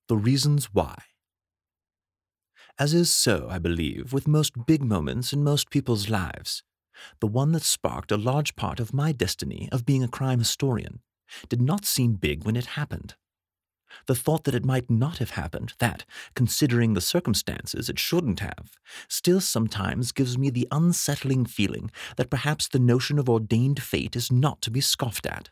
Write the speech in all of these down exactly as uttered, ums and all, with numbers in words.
The reasons why. As is so, I believe, with most big moments in most people's lives, the one that sparked a large part of my destiny of being a crime historian did not seem big when it happened. The thought that it might not have happened, that, considering the circumstances, it shouldn't have, still sometimes gives me the unsettling feeling that perhaps the notion of ordained fate is not to be scoffed at.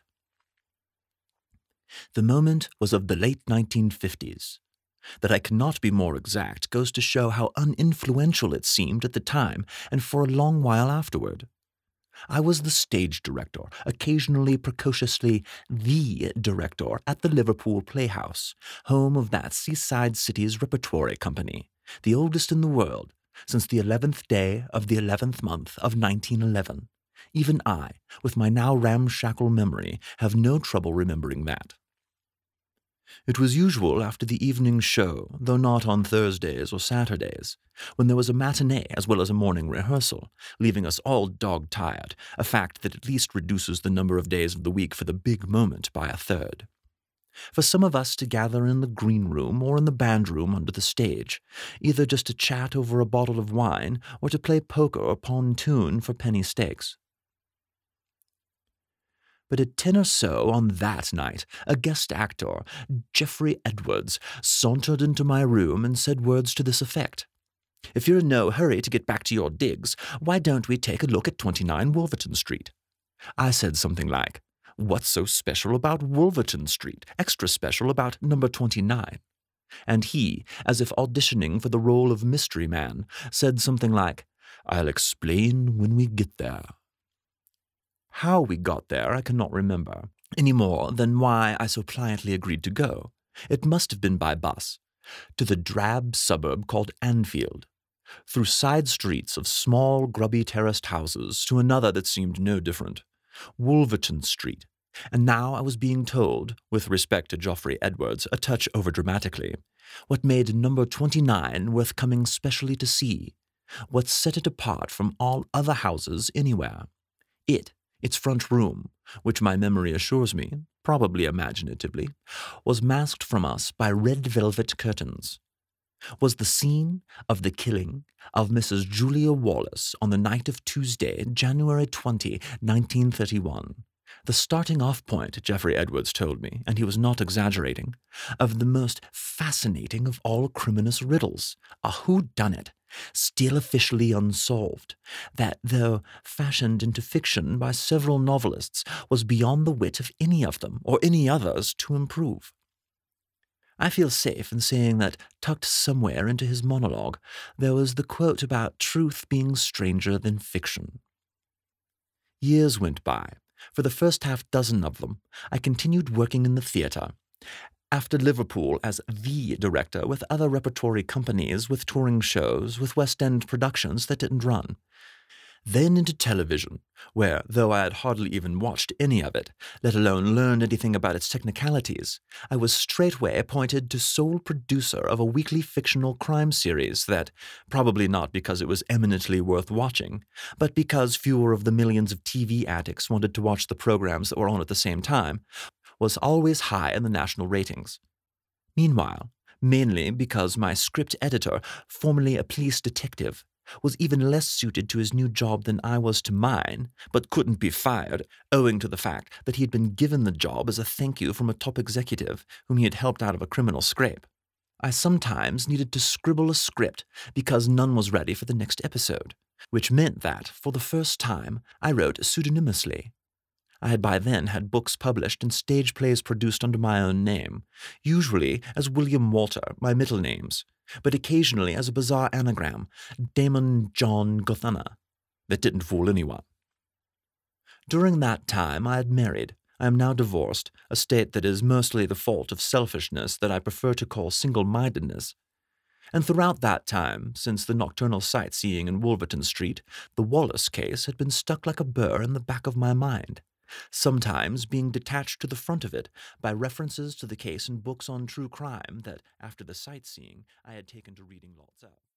The moment was of the late nineteen fifties. That I cannot be more exact goes to show how uninfluential it seemed at the time and for a long while afterward. I was the stage director, occasionally precociously the director, at the Liverpool Playhouse, home of that seaside city's repertory company, the oldest in the world, since the eleventh day of the eleventh month of nineteen eleven. Even I, with my now ramshackle memory, have no trouble remembering that. It was usual after the evening show, though not on Thursdays or Saturdays, when there was a matinee as well as a morning rehearsal, leaving us all dog-tired, a fact that at least reduces the number of days of the week for the big moment by a third. For some of us to gather in the green room or in the band room under the stage, either just to chat over a bottle of wine or to play poker or pontoon for penny stakes. But at ten or so on that night, a guest actor, Geoffrey Edwards, sauntered into my room and said words to this effect. "If you're in no hurry to get back to your digs, why don't we take a look at twenty-nine Wolverton Street?" I said something like, "What's so special about Wolverton Street? Extra special about number twenty-nine?" And he, as if auditioning for the role of mystery man, said something like, "I'll explain when we get there." How we got there I cannot remember, any more than why I so pliantly agreed to go. It must have been by bus, to the drab suburb called Anfield, through side streets of small, grubby terraced houses to another that seemed no different, Wolverton Street. And now I was being told, with respect to Geoffrey Edwards, a touch overdramatically, what made number twenty-nine worth coming specially to see, what set it apart from all other houses anywhere. It, its front room, which my memory assures me, probably imaginatively, was masked from us by red velvet curtains, was the scene of the killing of Missus Julia Wallace on the night of Tuesday, January twentieth, nineteen thirty-one. The starting-off point, Geoffrey Edwards told me, and he was not exaggerating, of the most fascinating of all criminous riddles, a whodunit, still officially unsolved, that, though fashioned into fiction by several novelists, was beyond the wit of any of them, or any others, to improve. I feel safe in saying that, tucked somewhere into his monologue, there was the quote about truth being stranger than fiction. Years went by. For the first half-dozen of them, I continued working in the theatre. After Liverpool as the director with other repertory companies, with touring shows, with West End productions that didn't run. Then into television, where, though I had hardly even watched any of it, let alone learned anything about its technicalities, I was straightway appointed to sole producer of a weekly fictional crime series that, probably not because it was eminently worth watching, but because fewer of the millions of T V addicts wanted to watch the programs that were on at the same time, was always high in the national ratings. Meanwhile, mainly because my script editor, formerly a police detective, was even less suited to his new job than I was to mine, but couldn't be fired, owing to the fact that he had been given the job as a thank you from a top executive whom he had helped out of a criminal scrape. I sometimes needed to scribble a script because none was ready for the next episode, which meant that, for the first time, I wrote pseudonymously. I had by then had books published and stage plays produced under my own name, usually as William Walter, my middle names, but occasionally as a bizarre anagram, Damon John Gothana, that didn't fool anyone. During that time I had married. I am now divorced, a state that is mostly the fault of selfishness that I prefer to call single-mindedness. And throughout that time, since the nocturnal sightseeing in Wolverton Street, the Wallace case had been stuck like a burr in the back of my mind, sometimes being detached to the front of it by references to the case in books on true crime that, after the sightseeing, I had taken to reading lots of.